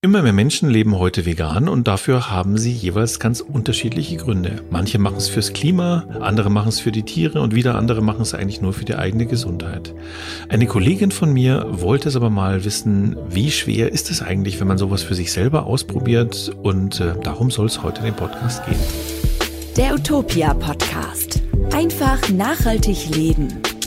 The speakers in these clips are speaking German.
Immer mehr Menschen leben heute vegan und dafür haben sie jeweils ganz unterschiedliche Gründe. Manche machen es fürs Klima, andere machen es für die Tiere und wieder andere machen es eigentlich nur für die eigene Gesundheit. Eine Kollegin von mir wollte es aber mal wissen, wie schwer ist es eigentlich, wenn man sowas für sich selber ausprobiert, und darum soll es heute in dem Podcast gehen. Der Utopia Podcast. Einfach nachhaltig leben.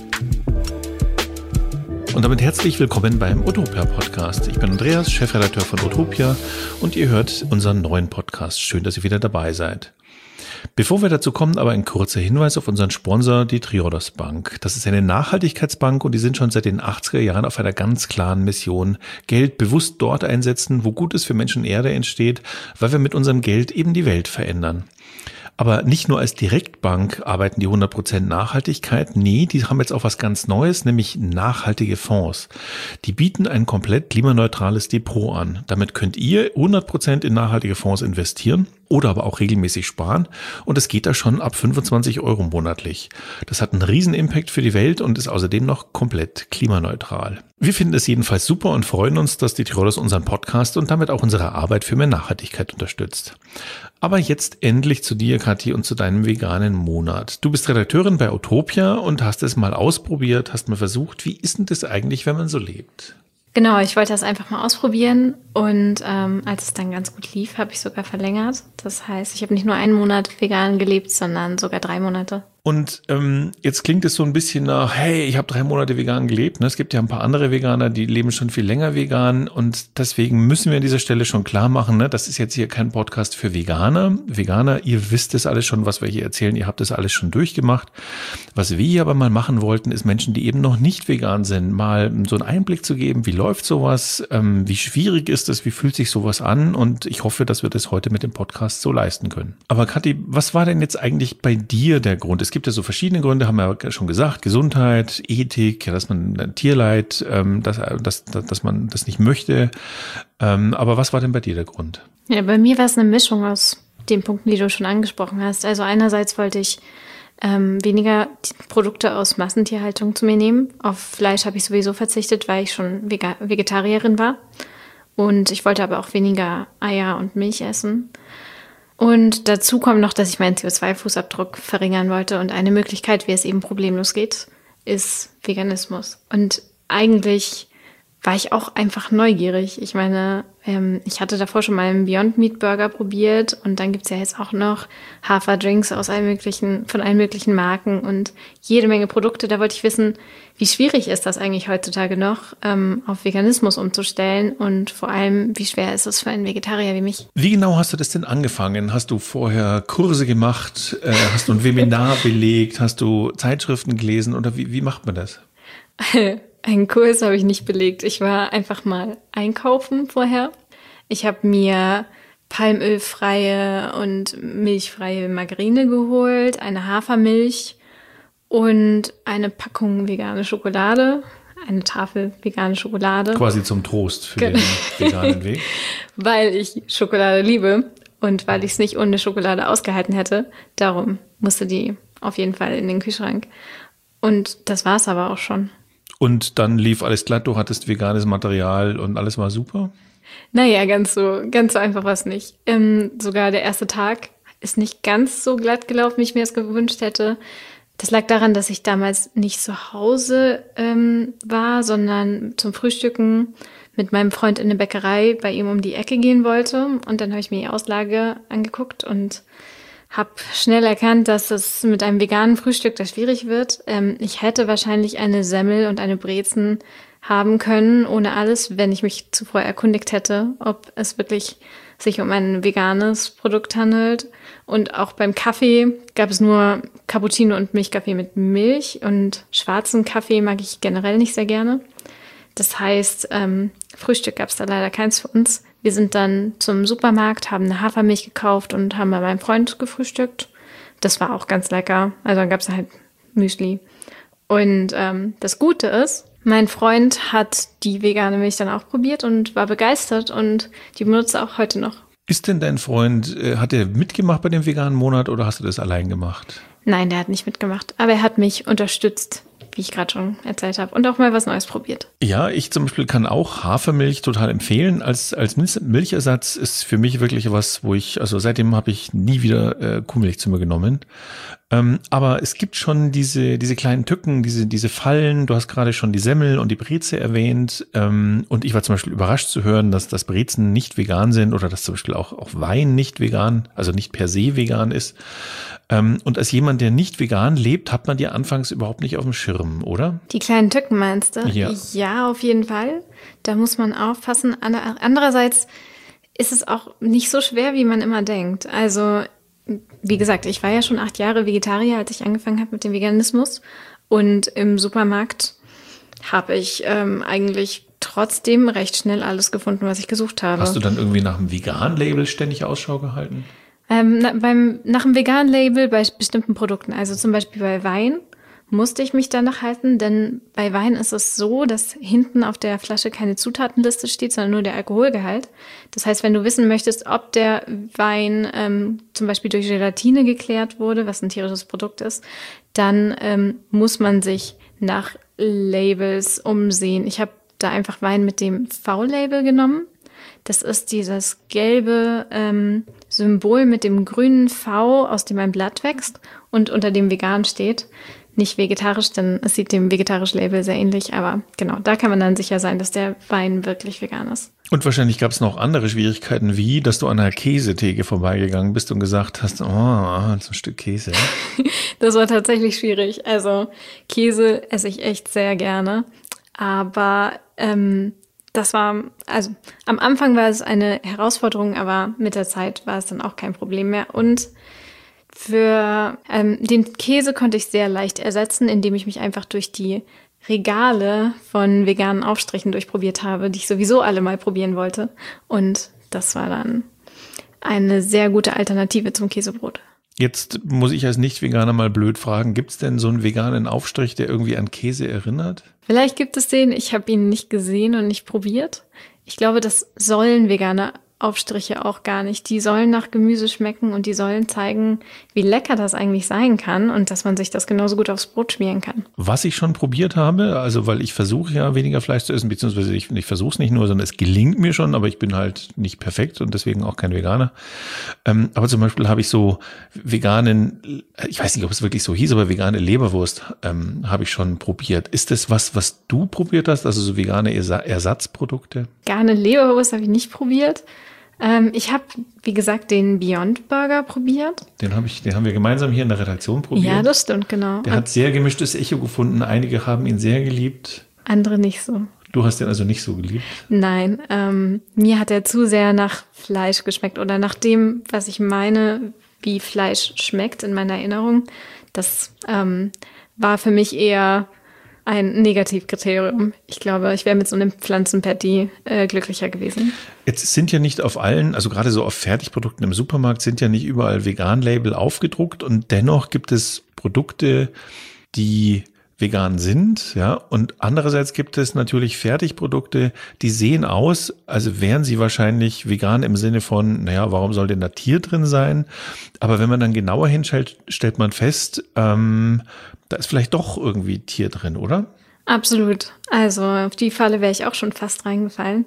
Und damit herzlich willkommen beim Utopia Podcast. Ich bin Andreas, Chefredakteur von Utopia, und ihr hört unseren neuen Podcast. Schön, dass ihr wieder dabei seid. Bevor wir dazu kommen, aber ein kurzer Hinweis auf unseren Sponsor, die Triodos Bank. Das ist eine Nachhaltigkeitsbank und die sind schon seit den 80er Jahren auf einer ganz klaren Mission. Geld bewusst dort einsetzen, wo Gutes für Menschen und Erde entsteht, weil wir mit unserem Geld eben die Welt verändern. Aber nicht nur als Direktbank arbeiten die 100% Nachhaltigkeit. Nee, die haben jetzt auch was ganz Neues, nämlich nachhaltige Fonds. Die bieten ein komplett klimaneutrales Depot an. Damit könnt ihr 100% in nachhaltige Fonds investieren oder aber auch regelmäßig sparen. Und es geht da schon ab 25 € monatlich. Das hat einen riesen Impact für die Welt und ist außerdem noch komplett klimaneutral. Wir finden es jedenfalls super und freuen uns, dass die Triodos unseren Podcast und damit auch unsere Arbeit für mehr Nachhaltigkeit unterstützt. Aber jetzt endlich zu dir, Kathi, und zu deinem veganen Monat. Du bist Redakteurin bei Utopia und hast es mal ausprobiert, hast mal versucht. Wie ist denn das eigentlich, wenn man so lebt? Genau, ich wollte das einfach mal ausprobieren und als es dann ganz gut lief, habe ich sogar verlängert. Das heißt, ich habe nicht nur einen Monat vegan gelebt, sondern sogar 3 Monate. Und jetzt klingt es so ein bisschen nach, hey, ich habe 3 Monate vegan gelebt. Es gibt ja ein paar andere Veganer, die leben schon viel länger vegan, und deswegen müssen wir an dieser Stelle schon klar machen, das ist jetzt hier kein Podcast für Veganer. Veganer, ihr wisst es alles schon, was wir hier erzählen, ihr habt das alles schon durchgemacht. Was wir hier aber mal machen wollten, ist Menschen, die eben noch nicht vegan sind, mal so einen Einblick zu geben, wie läuft sowas, wie schwierig ist es, wie fühlt sich sowas an, und ich hoffe, dass wir das heute mit dem Podcast so leisten können. Aber Kathi, was war denn jetzt eigentlich bei dir der Grund? Es gibt ja so verschiedene Gründe, haben wir ja schon gesagt, Gesundheit, Ethik, dass man Tierleid, dass man das nicht möchte. Aber was war denn bei dir der Grund? Ja, bei mir war es eine Mischung aus den Punkten, die du schon angesprochen hast. Also einerseits wollte ich weniger Produkte aus Massentierhaltung zu mir nehmen. Auf Fleisch habe ich sowieso verzichtet, weil ich schon Vegetarierin war. Und ich wollte aber auch weniger Eier und Milch essen. Und dazu kommt noch, dass ich meinen CO2-Fußabdruck verringern wollte. Und eine Möglichkeit, wie es eben problemlos geht, ist Veganismus. Und eigentlich war ich auch einfach neugierig. Ich meine, ich hatte davor schon mal einen Beyond Meat Burger probiert, und dann gibt's ja jetzt auch noch Haferdrinks von allen möglichen Marken und jede Menge Produkte. Da wollte ich wissen, wie schwierig ist das eigentlich heutzutage noch, auf Veganismus umzustellen, und vor allem, wie schwer ist es für einen Vegetarier wie mich? Wie genau hast du das denn angefangen? Hast du vorher Kurse gemacht? Hast du ein Webinar belegt? Hast du Zeitschriften gelesen? Oder wie macht man das? Einen Kurs habe ich nicht belegt. Ich war einfach mal einkaufen vorher. Ich habe mir palmölfreie und milchfreie Margarine geholt, eine Hafermilch und eine Packung vegane Schokolade, eine Tafel vegane Schokolade. Quasi zum Trost für den veganen Weg. Weil ich Schokolade liebe und weil ich es nicht ohne Schokolade ausgehalten hätte. Darum musste die auf jeden Fall in den Kühlschrank. Und das war es aber auch schon. Und dann lief alles glatt, du hattest veganes Material und alles war super? Naja, ganz so einfach war es nicht. Sogar der erste Tag ist nicht ganz so glatt gelaufen, wie ich mir das gewünscht hätte. Das lag daran, dass ich damals nicht zu Hause war, sondern zum Frühstücken mit meinem Freund in eine Bäckerei bei ihm um die Ecke gehen wollte. Und dann habe ich mir die Auslage angeguckt und habe schnell erkannt, dass es mit einem veganen Frühstück da schwierig wird. Ich hätte wahrscheinlich eine Semmel und eine Brezen haben können, ohne alles, wenn ich mich zuvor erkundigt hätte, ob es wirklich sich um ein veganes Produkt handelt. Und auch beim Kaffee gab es nur Cappuccino und Milchkaffee mit Milch, und schwarzen Kaffee mag ich generell nicht sehr gerne. Das heißt, Frühstück gab es da leider keins für uns. Wir sind dann zum Supermarkt, haben eine Hafermilch gekauft und haben bei meinem Freund gefrühstückt. Das war auch ganz lecker. Also dann gab es halt Müsli. Und das Gute ist, mein Freund hat die vegane Milch dann auch probiert und war begeistert, und die benutzt er auch heute noch. Ist denn dein Freund, hat er mitgemacht bei dem veganen Monat oder hast du das allein gemacht? Nein, der hat nicht mitgemacht, aber er hat mich unterstützt, wie ich gerade schon erzählt habe. Und auch mal was Neues probiert. Ja, ich zum Beispiel kann auch Hafermilch total empfehlen. Als Milchersatz ist für mich wirklich was, also seitdem habe ich nie wieder Kuhmilch zu mir genommen. Aber es gibt schon diese kleinen Tücken, diese Fallen. Du hast gerade schon die Semmel und die Breze erwähnt. Und ich war zum Beispiel überrascht zu hören, dass Brezen nicht vegan sind oder dass zum Beispiel auch Wein nicht vegan, also nicht per se vegan ist. Und als jemand, der nicht vegan lebt, hat man die anfangs überhaupt nicht auf dem Schirm, oder? Die kleinen Tücken meinst du? Ja. Ja, auf jeden Fall. Da muss man aufpassen. Andererseits ist es auch nicht so schwer, wie man immer denkt. Also, wie gesagt, ich war ja schon 8 Jahre Vegetarier, als ich angefangen habe mit dem Veganismus. Und im Supermarkt habe ich eigentlich trotzdem recht schnell alles gefunden, was ich gesucht habe. Hast du dann irgendwie nach einem Vegan-Label ständig Ausschau gehalten? Nach dem Vegan-Label bei bestimmten Produkten, also zum Beispiel bei Wein, musste ich mich danach halten, denn bei Wein ist es so, dass hinten auf der Flasche keine Zutatenliste steht, sondern nur der Alkoholgehalt. Das heißt, wenn du wissen möchtest, ob der Wein zum Beispiel durch Gelatine geklärt wurde, was ein tierisches Produkt ist, dann muss man sich nach Labels umsehen. Ich habe da einfach Wein mit dem V-Label genommen. Das ist dieses gelbe Symbol mit dem grünen V, aus dem ein Blatt wächst und unter dem vegan steht. Nicht vegetarisch, denn es sieht dem vegetarischen Label sehr ähnlich, aber genau, da kann man dann sicher sein, dass der Wein wirklich vegan ist. Und wahrscheinlich gab es noch andere Schwierigkeiten, wie, dass du an einer Käsetheke vorbeigegangen bist und gesagt hast, so ein Stück Käse. Das war tatsächlich schwierig. Also Käse esse ich echt sehr gerne, aber am Anfang war es eine Herausforderung, aber mit der Zeit war es dann auch kein Problem mehr. Und für den Käse konnte ich sehr leicht ersetzen, indem ich mich einfach durch die Regale von veganen Aufstrichen durchprobiert habe, die ich sowieso alle mal probieren wollte. Und das war dann eine sehr gute Alternative zum Käsebrot. Jetzt muss ich als Nicht-Veganer mal blöd fragen, gibt es denn so einen veganen Aufstrich, der irgendwie an Käse erinnert? Vielleicht gibt es den, ich habe ihn nicht gesehen und nicht probiert. Ich glaube, das sollen vegane Aufstriche auch gar nicht. Die sollen nach Gemüse schmecken und die sollen zeigen, wie lecker das eigentlich sein kann und dass man sich das genauso gut aufs Brot schmieren kann. Was ich schon probiert habe, also weil ich versuche ja weniger Fleisch zu essen, beziehungsweise ich versuche es nicht nur, sondern es gelingt mir schon, aber ich bin halt nicht perfekt und deswegen auch kein Veganer. Aber zum Beispiel habe ich so veganen, ich weiß nicht, ob es wirklich so hieß, aber vegane Leberwurst habe ich schon probiert. Ist das was du probiert hast, also so vegane Ersatzprodukte? Vegane Leberwurst habe ich nicht probiert. Ich habe, wie gesagt, den Beyond Burger probiert. Den haben wir gemeinsam hier in der Redaktion probiert. Ja, das stimmt, genau. Der hat sehr gemischtes Echo gefunden. Einige haben ihn sehr geliebt. Andere nicht so. Du hast den also nicht so geliebt? Nein, mir hat er zu sehr nach Fleisch geschmeckt oder nach dem, was ich meine, wie Fleisch schmeckt in meiner Erinnerung. Das war für mich eher ein Negativkriterium. Ich glaube, ich wäre mit so einem Pflanzenpatty glücklicher gewesen. Jetzt sind ja nicht auf allen, also gerade so auf Fertigprodukten im Supermarkt sind ja nicht überall Vegan-Label aufgedruckt und dennoch gibt es Produkte, die vegan sind, ja, und andererseits gibt es natürlich Fertigprodukte, die sehen aus, also wären sie wahrscheinlich vegan im Sinne von, naja, warum soll denn da Tier drin sein? Aber wenn man dann genauer hinschaut, stellt man fest, da ist vielleicht doch irgendwie Tier drin, oder? Absolut. Also auf die Falle wäre ich auch schon fast reingefallen.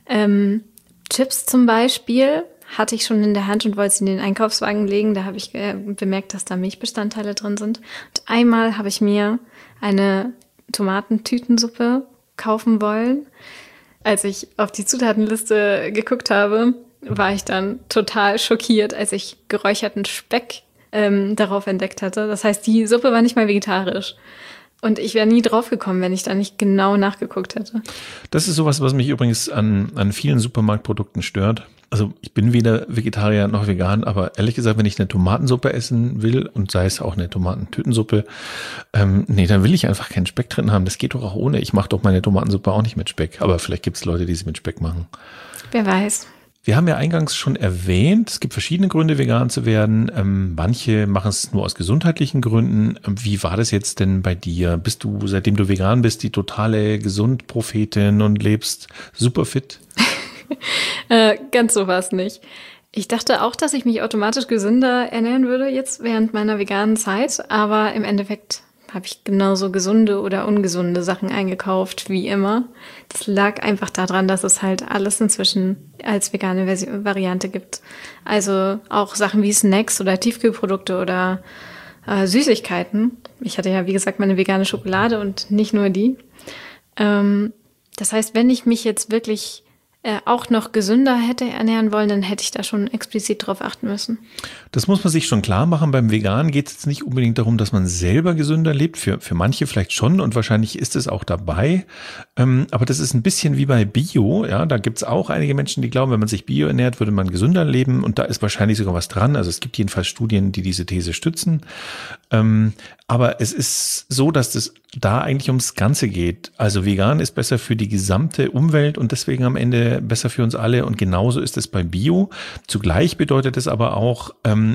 Chips zum Beispiel hatte ich schon in der Hand und wollte sie in den Einkaufswagen legen. Da habe ich bemerkt, dass da Milchbestandteile drin sind. Und einmal habe ich mir eine Tomatentütensuppe kaufen wollen. Als ich auf die Zutatenliste geguckt habe, war ich dann total schockiert, als ich geräucherten Speck darauf entdeckt hatte. Das heißt, die Suppe war nicht mal vegetarisch. Und ich wäre nie drauf gekommen, wenn ich da nicht genau nachgeguckt hätte. Das ist sowas, was mich übrigens an vielen Supermarktprodukten stört. Also ich bin weder Vegetarier noch vegan, aber ehrlich gesagt, wenn ich eine Tomatensuppe essen will und sei es auch eine Tomatentütensuppe, dann will ich einfach keinen Speck drin haben. Das geht doch auch ohne. Ich mache doch meine Tomatensuppe auch nicht mit Speck. Aber vielleicht gibt es Leute, die sie mit Speck machen. Wer weiß. Wir haben ja eingangs schon erwähnt, es gibt verschiedene Gründe, vegan zu werden. Manche machen es nur aus gesundheitlichen Gründen. Wie war das jetzt denn bei dir? Bist du, seitdem du vegan bist, die totale Gesundprophetin und lebst super fit? Ganz so war es nicht. Ich dachte auch, dass ich mich automatisch gesünder ernähren würde jetzt während meiner veganen Zeit, aber im Endeffekt habe ich genauso gesunde oder ungesunde Sachen eingekauft wie immer. Das lag einfach daran, dass es halt alles inzwischen als vegane Variante gibt. Also auch Sachen wie Snacks oder Tiefkühlprodukte oder Süßigkeiten. Ich hatte ja, wie gesagt, meine vegane Schokolade und nicht nur die. Das heißt, wenn ich mich jetzt wirklich auch noch gesünder hätte ernähren wollen, dann hätte ich da schon explizit drauf achten müssen. Das muss man sich schon klar machen. Beim Vegan geht es jetzt nicht unbedingt darum, dass man selber gesünder lebt. Für manche vielleicht schon und wahrscheinlich ist es auch dabei. Aber das ist ein bisschen wie bei Bio. Ja, da gibt es auch einige Menschen, die glauben, wenn man sich Bio ernährt, würde man gesünder leben. Und da ist wahrscheinlich sogar was dran. Also es gibt jedenfalls Studien, die diese These stützen. Aber es ist so, dass es da eigentlich ums Ganze geht. Also vegan ist besser für die gesamte Umwelt und deswegen am Ende besser für uns alle. Und genauso ist es bei Bio. Zugleich bedeutet es aber auch,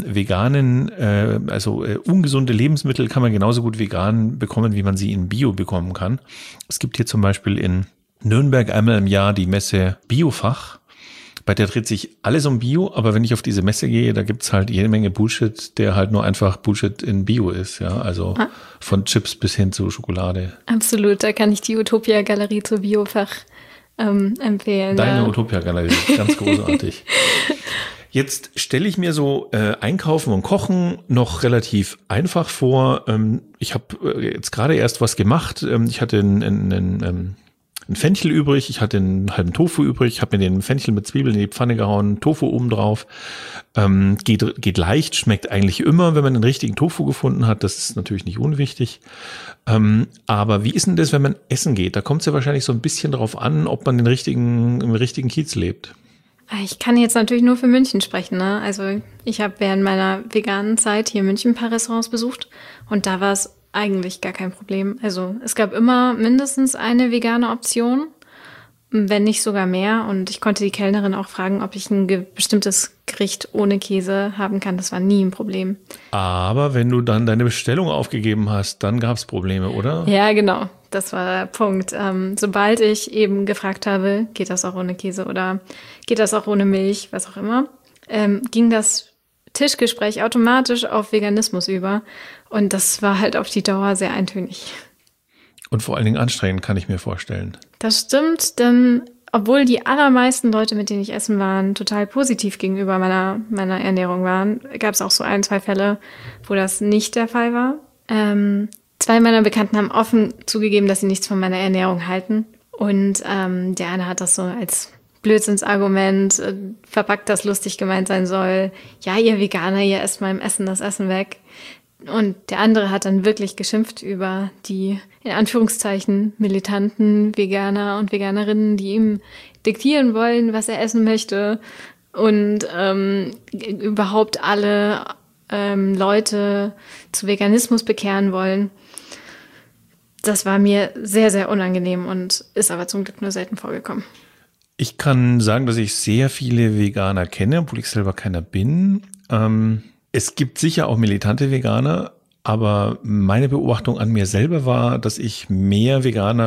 ungesunde Lebensmittel kann man genauso gut vegan bekommen, wie man sie in Bio bekommen kann. Es gibt hier zum Beispiel in Nürnberg einmal im Jahr die Messe Biofach. Bei der dreht sich alles um Bio, aber wenn ich auf diese Messe gehe, da gibt's halt jede Menge Bullshit, der halt nur einfach Bullshit in Bio ist, ja, also von Chips bis hin zu Schokolade. Absolut, da kann ich die Utopia-Galerie zu Biofach empfehlen. Deine Utopia-Galerie, ganz großartig. Jetzt stelle ich mir so Einkaufen und Kochen noch relativ einfach vor. Ich habe jetzt gerade erst was gemacht. Ich hatte ein Fenchel übrig, ich hatte einen halben Tofu übrig, ich habe mir den Fenchel mit Zwiebeln in die Pfanne gehauen, Tofu oben drauf. Geht leicht, schmeckt eigentlich immer, wenn man den richtigen Tofu gefunden hat. Das ist natürlich nicht unwichtig. Aber wie ist denn das, wenn man essen geht? Da kommt es ja wahrscheinlich so ein bisschen drauf an, ob man im richtigen Kiez lebt. Ich kann jetzt natürlich nur für München sprechen, ne? Also ich habe während meiner veganen Zeit hier in München ein paar Restaurants besucht und da war es eigentlich gar kein Problem. Also es gab immer mindestens eine vegane Option, wenn nicht sogar mehr. Und ich konnte die Kellnerin auch fragen, ob ich ein bestimmtes Gericht ohne Käse haben kann. Das war nie ein Problem. Aber wenn du dann deine Bestellung aufgegeben hast, dann gab es Probleme, oder? Ja, genau. Das war der Punkt. Sobald ich eben gefragt habe, geht das auch ohne Käse oder geht das auch ohne Milch, was auch immer, ging das Tischgespräch automatisch auf Veganismus über. Und das war halt auf die Dauer sehr eintönig. Und vor allen Dingen anstrengend, kann ich mir vorstellen. Das stimmt, denn obwohl die allermeisten Leute, mit denen ich essen war, total positiv gegenüber meiner Ernährung waren, gab es auch so 1-2 Fälle, wo das nicht der Fall war. 2 meiner Bekannten haben offen zugegeben, dass sie nichts von meiner Ernährung halten. Und der eine hat das so als Blödsinnsargument verpackt, das lustig gemeint sein soll. Ja, ihr Veganer, ihr esst beim Essen das Essen weg. Und der andere hat dann wirklich geschimpft über die, in Anführungszeichen, militanten Veganer und Veganerinnen, die ihm diktieren wollen, was er essen möchte. Und überhaupt alle Leute zu Veganismus bekehren wollen. Das war mir sehr, sehr unangenehm und ist aber zum Glück nur selten vorgekommen. Ich kann sagen, dass ich sehr viele Veganer kenne, obwohl ich selber keiner bin. Es gibt sicher auch militante Veganer, aber meine Beobachtung an mir selber war, dass ich mehr Veganer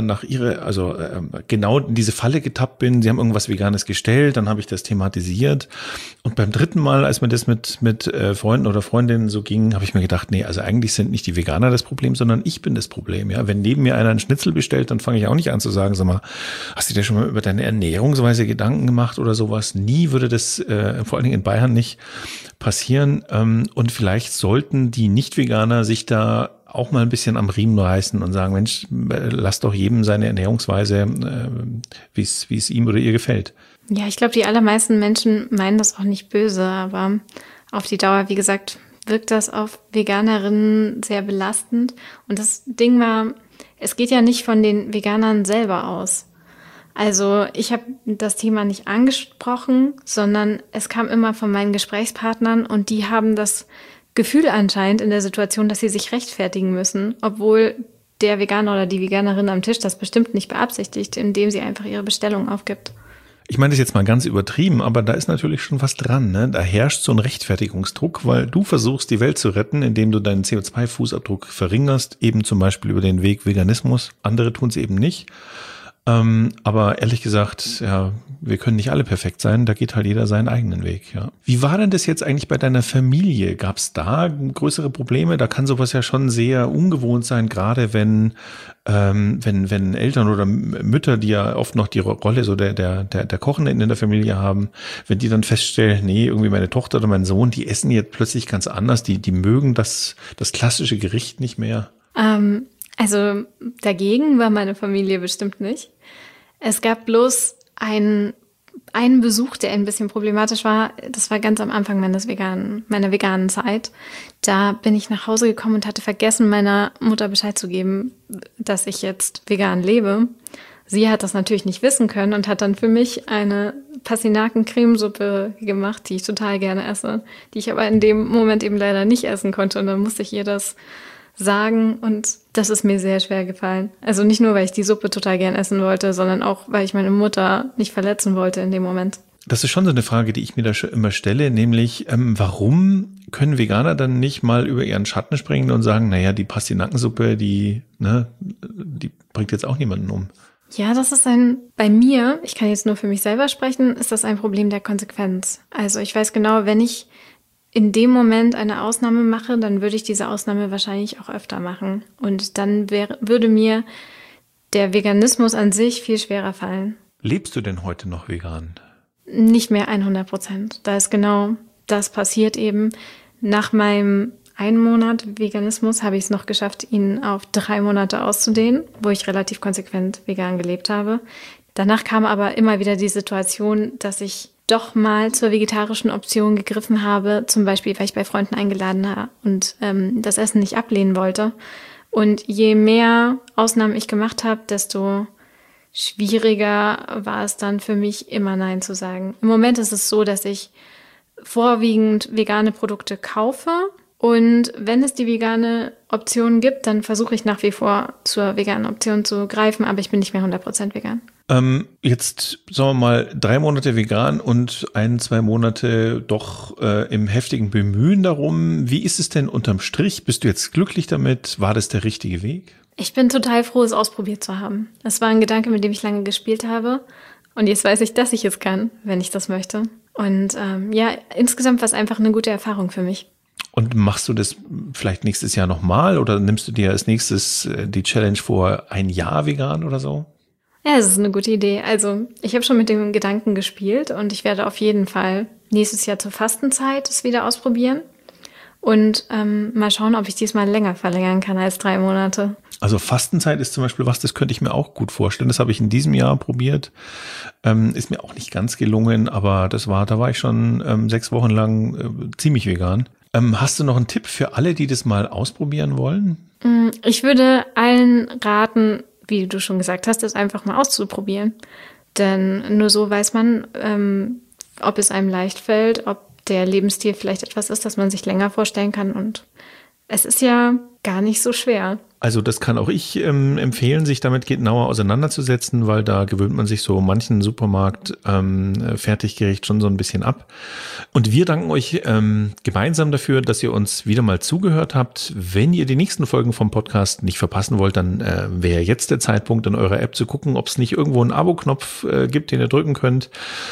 genau in diese Falle getappt bin. Sie haben irgendwas Veganes gestellt, dann habe ich das thematisiert. Und beim 3. Mal, als mir das mit Freunden oder Freundinnen so ging, habe ich mir gedacht, nee, also eigentlich sind nicht die Veganer das Problem, sondern ich bin das Problem. Ja, wenn neben mir einer einen Schnitzel bestellt, dann fange ich auch nicht an zu sagen, sag mal, hast du dir schon mal über deine Ernährungsweise Gedanken gemacht oder sowas? Nie würde das, vor allen Dingen in Bayern nicht passieren. Und vielleicht sollten die Nicht-Veganer sich da auch mal ein bisschen am Riemen reißen und sagen, Mensch, lass doch jedem seine Ernährungsweise, wie es ihm oder ihr gefällt. Ja, ich glaube, die allermeisten Menschen meinen das auch nicht böse, aber auf die Dauer, wie gesagt, wirkt das auf Veganerinnen sehr belastend. Und das Ding war, es geht ja nicht von den Veganern selber aus. Also ich habe das Thema nicht angesprochen, sondern es kam immer von meinen Gesprächspartnern und die haben das Gefühl anscheinend in der Situation, dass sie sich rechtfertigen müssen, obwohl der Veganer oder die Veganerin am Tisch das bestimmt nicht beabsichtigt, indem sie einfach ihre Bestellung aufgibt. Ich meine das jetzt mal ganz übertrieben, aber da ist natürlich schon was dran, ne? Da herrscht so ein Rechtfertigungsdruck, weil du versuchst, die Welt zu retten, indem du deinen CO2-Fußabdruck verringerst, eben zum Beispiel über den Weg Veganismus. Andere tun es eben nicht. Aber ehrlich gesagt, ja, wir können nicht alle perfekt sein, da geht halt jeder seinen eigenen Weg, ja. Wie war denn das jetzt eigentlich bei deiner Familie? Gab es da größere Probleme? Da kann sowas ja schon sehr ungewohnt sein, gerade wenn Eltern oder Mütter, die ja oft noch die Rolle so der Kochenden in der Familie haben, wenn die dann feststellen, nee, irgendwie meine Tochter oder mein Sohn, die essen jetzt plötzlich ganz anders, die mögen das klassische Gericht nicht mehr. Also dagegen war meine Familie bestimmt nicht. Es gab bloß einen Besuch, der ein bisschen problematisch war. Das war ganz am Anfang meiner veganen Zeit. Da bin ich nach Hause gekommen und hatte vergessen, meiner Mutter Bescheid zu geben, dass ich jetzt vegan lebe. Sie hat das natürlich nicht wissen können und hat dann für mich eine Pastinaken-Cremesuppe gemacht, die ich total gerne esse, die ich aber in dem Moment eben leider nicht essen konnte. Und dann musste ich ihr das sagen und das ist mir sehr schwer gefallen. Also nicht nur, weil ich die Suppe total gern essen wollte, sondern auch, weil ich meine Mutter nicht verletzen wollte in dem Moment. Das ist schon so eine Frage, die ich mir da schon immer stelle, nämlich warum können Veganer dann nicht mal über ihren Schatten springen und sagen, naja, die Pastinakensuppe, die bringt jetzt auch niemanden um. Ja, das ist bei mir, ich kann jetzt nur für mich selber sprechen, ist das ein Problem der Konsequenz. Also ich weiß genau, wenn ich in dem Moment eine Ausnahme mache, dann würde ich diese Ausnahme wahrscheinlich auch öfter machen. Und dann würde mir der Veganismus an sich viel schwerer fallen. Lebst du denn heute noch vegan? Nicht mehr 100%. Da ist genau das passiert eben. Nach meinem 1 Monat Veganismus habe ich es noch geschafft, ihn auf 3 Monate auszudehnen, wo ich relativ konsequent vegan gelebt habe. Danach kam aber immer wieder die Situation, dass ich doch mal zur vegetarischen Option gegriffen habe, zum Beispiel, weil ich bei Freunden eingeladen habe und das Essen nicht ablehnen wollte. Und je mehr Ausnahmen ich gemacht habe, desto schwieriger war es dann für mich, immer Nein zu sagen. Im Moment ist es so, dass ich vorwiegend vegane Produkte kaufe. Und wenn es die vegane Option gibt, dann versuche ich nach wie vor zur veganen Option zu greifen, aber ich bin nicht mehr 100% vegan. Jetzt sagen wir mal 3 Monate vegan und 1-2 Monate doch im heftigen Bemühen darum. Wie ist es denn unterm Strich? Bist du jetzt glücklich damit? War das der richtige Weg? Ich bin total froh, es ausprobiert zu haben. Es war ein Gedanke, mit dem ich lange gespielt habe. Und jetzt weiß ich, dass ich es kann, wenn ich das möchte. Und insgesamt war es einfach eine gute Erfahrung für mich. Und machst du das vielleicht nächstes Jahr nochmal oder nimmst du dir als nächstes die Challenge vor, 1 Jahr vegan oder so? Ja, das ist eine gute Idee. Also ich habe schon mit dem Gedanken gespielt und ich werde auf jeden Fall nächstes Jahr zur Fastenzeit es wieder ausprobieren und mal schauen, ob ich diesmal länger verlängern kann als 3 Monate. Also Fastenzeit ist zum Beispiel was, das könnte ich mir auch gut vorstellen. Das habe ich in diesem Jahr probiert. Ist mir auch nicht ganz gelungen, aber da war ich schon 6 Wochen lang ziemlich vegan. Hast du noch einen Tipp für alle, die das mal ausprobieren wollen? Ich würde allen raten, wie du schon gesagt hast, das einfach mal auszuprobieren. Denn nur so weiß man, ob es einem leicht fällt, ob der Lebensstil vielleicht etwas ist, das man sich länger vorstellen kann. Und es ist ja gar nicht so schwer. Also das kann auch ich empfehlen, sich damit genauer auseinanderzusetzen, weil da gewöhnt man sich so manchen Supermarkt Fertiggericht schon so ein bisschen ab. Und wir danken euch gemeinsam dafür, dass ihr uns wieder mal zugehört habt. Wenn ihr die nächsten Folgen vom Podcast nicht verpassen wollt, dann wäre jetzt der Zeitpunkt, in eurer App zu gucken, ob es nicht irgendwo einen Abo-Knopf gibt, den ihr drücken könnt.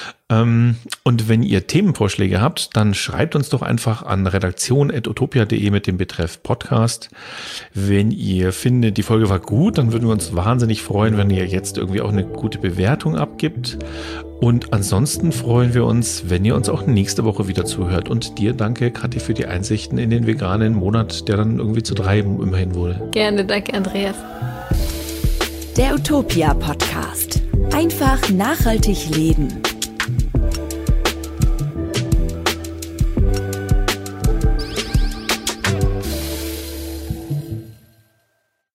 Und wenn ihr Themenvorschläge habt, dann schreibt uns doch einfach an redaktion@utopia.de mit dem Betreff Podcast. Wenn ihr findet, die Folge war gut, dann würden wir uns wahnsinnig freuen, wenn ihr jetzt irgendwie auch eine gute Bewertung abgibt. Und ansonsten freuen wir uns, wenn ihr uns auch nächste Woche wieder zuhört. Und dir danke, Kathi, für die Einsichten in den veganen Monat, der dann irgendwie zu 3 immerhin wurde. Gerne, danke, Andreas. Der Utopia Podcast. Einfach nachhaltig leben.